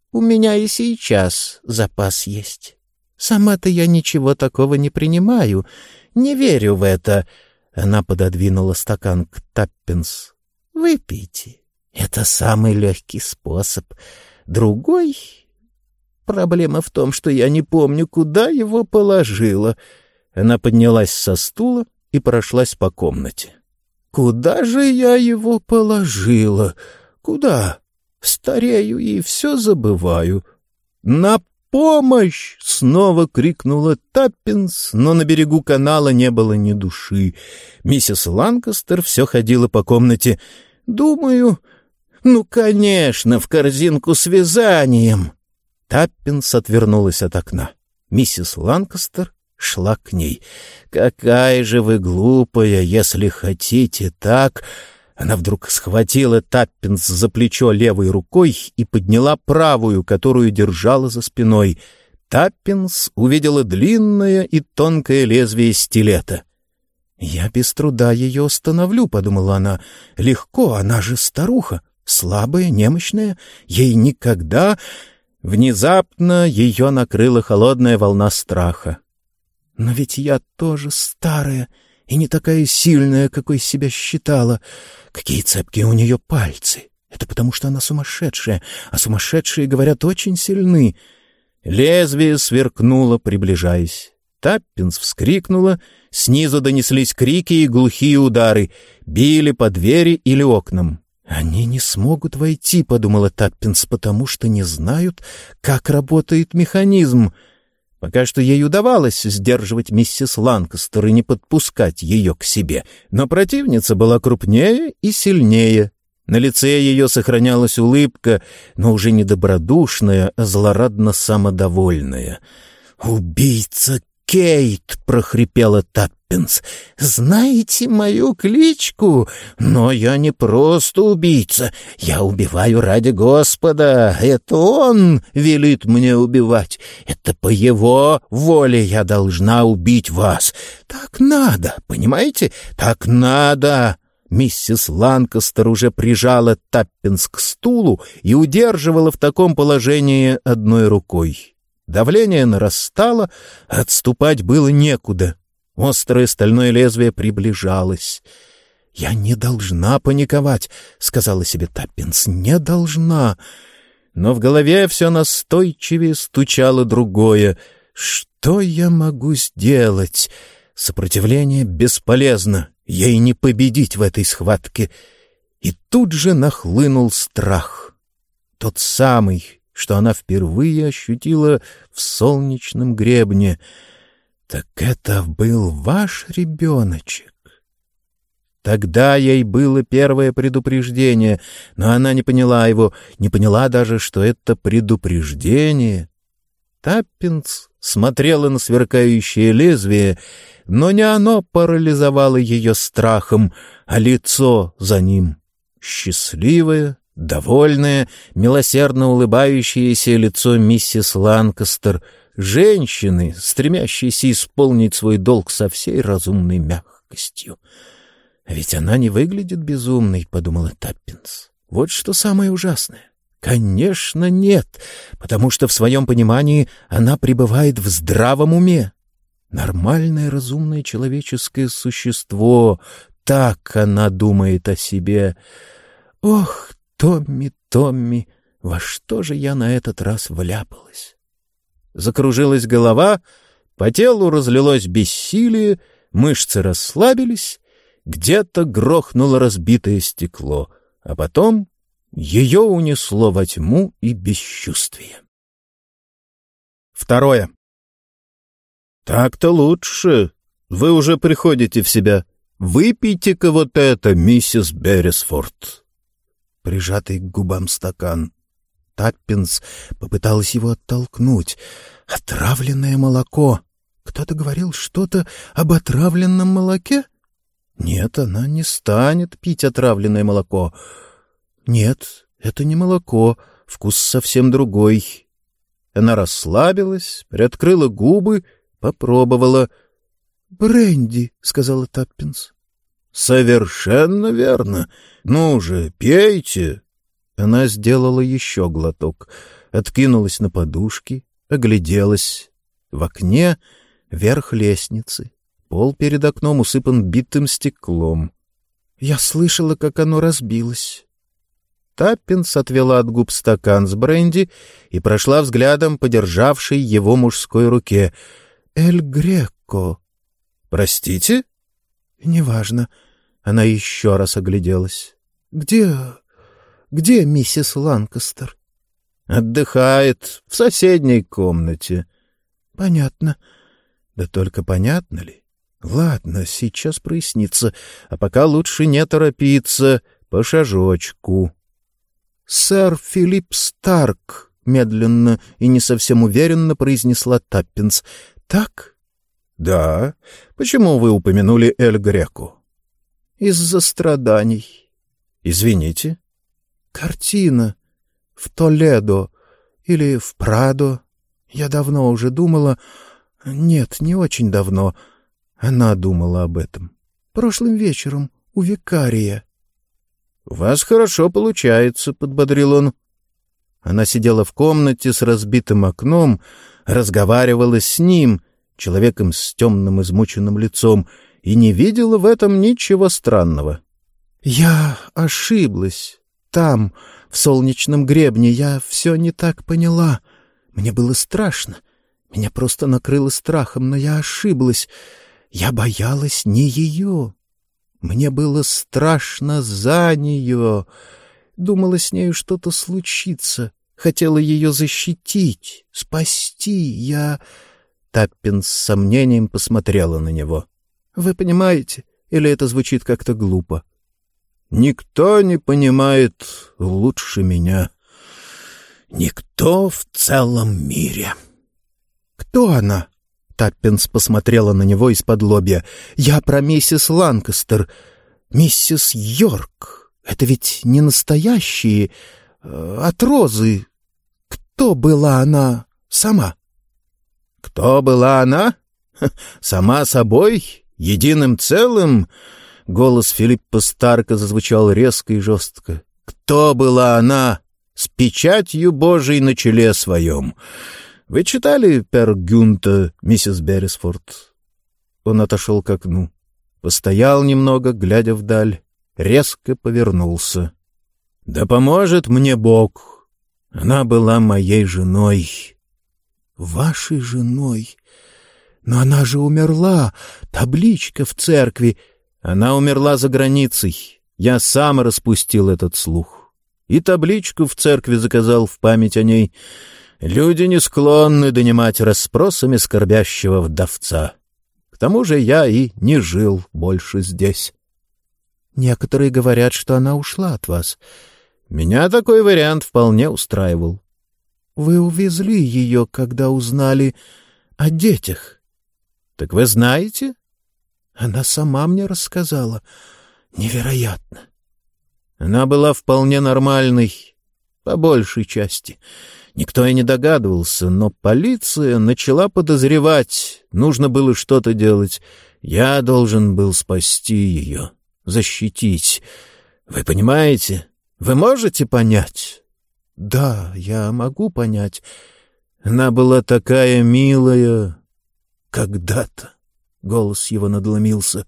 У меня и сейчас запас есть. Сама-то я ничего такого не принимаю. Не верю в это». Она пододвинула стакан к Таппинс. «Выпейте. Это самый легкий способ. Другой... Проблема в том, что я не помню, куда его положила». Она поднялась со стула и прошлась по комнате. «Куда же я его положила? Куда? Старею и все забываю». «На помощь!» — снова крикнула Таппинс, но на берегу канала не было ни души. Миссис Ланкастер все ходила по комнате. «Думаю, ну, конечно, в корзинку с вязанием». Таппинс отвернулась от окна. Миссис Ланкастер шла к ней. «Какая же вы глупая, если хотите так...» Она вдруг схватила Таппинс за плечо левой рукой и подняла правую, которую держала за спиной. Таппинс увидела длинное и тонкое лезвие стилета. «Я без труда ее остановлю», — подумала она. «Легко, она же старуха, слабая, немощная, ей никогда...» Внезапно ее накрыла холодная волна страха. «Но ведь я тоже старая и не такая сильная, какой себя считала. Какие цепкие у нее пальцы! Это потому, что она сумасшедшая, а сумасшедшие, говорят, очень сильны». Лезвие сверкнуло, приближаясь. Таппинс вскрикнула, снизу донеслись крики и глухие удары, били по двери или окнам. «Они не смогут войти», — подумала Таппинс, «потому что не знают, как работает механизм». Пока что ей удавалось сдерживать миссис Ланкастер и не подпускать ее к себе, но противница была крупнее и сильнее. На лице ее сохранялась улыбка, но уже не добродушная, а злорадно-самодовольная. «Убийца Кейт!» — прохрипела Таппинс. «Знаете мою кличку? Но я не просто убийца. Я убиваю ради Господа. Это Он велит мне убивать. Это по Его воле я должна убить вас. Так надо, понимаете? Так надо!» Миссис Ланкастер уже прижала Таппинс к стулу и удерживала в таком положении одной рукой. Давление нарастало, отступать было некуда. Острое стальное лезвие приближалось. «Я не должна паниковать», — сказала себе Таппинс, — «не должна». Но в голове все настойчивее стучало другое. «Что я могу сделать? Сопротивление бесполезно, ей не победить в этой схватке». И тут же нахлынул страх. Тот самый, что она впервые ощутила в солнечном гребне. «Так это был ваш ребеночек?» Тогда ей было первое предупреждение, но она не поняла его, не поняла даже, что это предупреждение. Таппинс смотрела на сверкающее лезвие, но не оно парализовало ее страхом, а лицо за ним. Счастливое, довольное, милосердно улыбающееся лицо миссис Ланкастер, женщины, стремящейся исполнить свой долг со всей разумной мягкостью. «А ведь она не выглядит безумной», — подумала Таппинс. «Вот что самое ужасное. Конечно, нет, потому что в своем понимании она пребывает в здравом уме. Нормальное, разумное человеческое существо, так она думает о себе. Ох, Томми, Томми, во что же я на этот раз вляпалась?» Закружилась голова, по телу разлилось бессилие, мышцы расслабились, где-то грохнуло разбитое стекло, а потом ее унесло во тьму и бесчувствие. 2. «Так-то лучше. Вы уже приходите в себя. Выпейте-ка вот это, миссис Беррисфорд». Прижатый к губам стакан. Таппинс попыталась его оттолкнуть. Отравленное молоко. Кто-то говорил что-то об отравленном молоке? Нет, она не станет пить отравленное молоко. Нет, это не молоко, вкус совсем другой. Она расслабилась, приоткрыла губы, попробовала. «Бренди», — сказала Таппинс. «Совершенно верно. Ну же, пейте». Она сделала еще глоток. откинулась на подушки, огляделась. В окне верх лестницы. Пол перед окном усыпан битым стеклом. Я слышала, как оно разбилось. Таппинс отвела от губ стакан с бренди и прошла взглядом по державшей его мужской руке. «Эль Греко». «Простите?» «Неважно». Она еще раз огляделась. «Где миссис Ланкастер?» «Отдыхает в соседней комнате». «Понятно. Да только понятно ли? Ладно, сейчас прояснится, а пока лучше не торопиться, по шажочку». «Сэр Филипп Старк», — медленно и не совсем уверенно произнесла Таппинс. «Так?» «Да. Почему вы упомянули Эль Греко?» «Из-за страданий». «Извините?» «Картина в Толедо или в Прадо. Я давно уже думала... Нет, не очень давно. Она думала об этом. Прошлым вечером у викария». «У вас хорошо получается», — подбодрил он. Она сидела в комнате с разбитым окном, разговаривала с ним, человеком с темным измученным лицом, и не видела в этом ничего странного. «Я ошиблась. Там, в солнечном гребне, я все не так поняла. Мне было страшно. Меня просто накрыло страхом, но я ошиблась. Я боялась не ее. Мне было страшно за нее. Думала, с нею что-то случится. Хотела ее защитить, спасти. Я...» Таппинс с сомнением посмотрела на него. «Вы понимаете? Или это звучит как-то глупо?» «Никто не понимает лучше меня. Никто в целом мире». «Кто она?» Таппинс посмотрела на него из-под-лобья. «Я про миссис Ланкастер. Миссис Йорк. Это ведь не настоящие, от розы. Кто была она сама?» «Кто была она? Сама собой? Единым целым?» Голос Филиппа Старка зазвучал резко и жестко. «Кто была она с печатью Божией на челе своем? Вы читали «Пер Гюнта», миссис Беррисфорд?» Он отошел к окну, постоял немного, глядя вдаль, резко повернулся. «Да поможет мне Бог! Она была моей женой». «Вашей женой? Но она же умерла! Табличка в церкви!» «Она умерла за границей. Я сам распустил этот слух. И табличку в церкви заказал в память о ней. Люди не склонны донимать расспросами скорбящего вдовца. К тому же я и не жил больше здесь». «Некоторые говорят, что она ушла от вас». «Меня такой вариант вполне устраивал». «Вы увезли ее, когда узнали о детях». «Так вы знаете?» «Она сама мне рассказала. Невероятно». «Она была вполне нормальной, по большей части. Никто и не догадывался, но полиция начала подозревать. Нужно было что-то делать. Я должен был спасти ее, защитить. Вы понимаете? Вы можете понять?» «Да, я могу понять. Она была такая милая когда-то». Голос его надломился.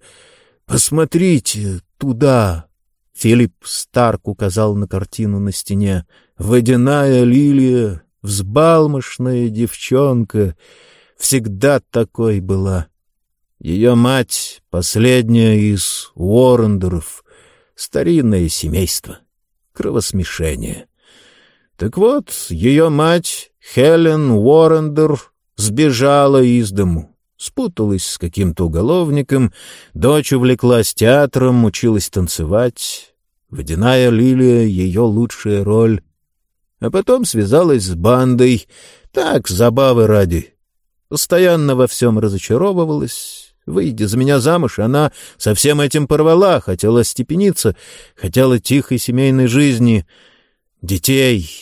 «Посмотрите туда!» Филипп Старк указал на картину на стене. «Водяная лилия, взбалмошная девчонка, всегда такой была. Ее мать — последняя из Уоррендеров, старинное семейство, кровосмешение. Так вот, ее мать, Хелен Уоррендер, сбежала из дому. Спуталась с каким-то уголовником, дочь увлеклась театром, училась танцевать. Водяная лилия — ее лучшая роль. А потом связалась с бандой, так, забавы ради. Постоянно во всем разочаровывалась. Выйдя за меня замуж, она со всем этим порвала, хотела остепениться, хотела тихой семейной жизни, детей.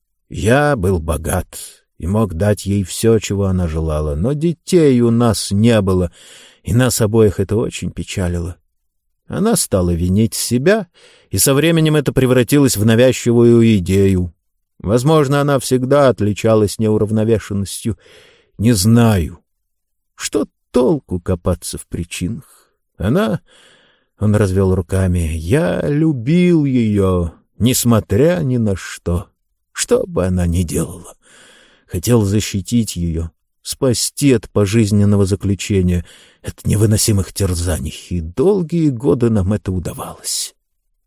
Я был богат и мог дать ей все, чего она желала. Но детей у нас не было, и нас обоих это очень печалило. Она стала винить себя, и со временем это превратилось в навязчивую идею. Возможно, она всегда отличалась неуравновешенностью. Не знаю. Что толку копаться в причинах? Она... Он развел руками. Я любил ее, несмотря ни на что. Что бы она ни делала. Хотел защитить ее, спасти от пожизненного заключения, от невыносимых терзаний. И долгие годы нам это удавалось.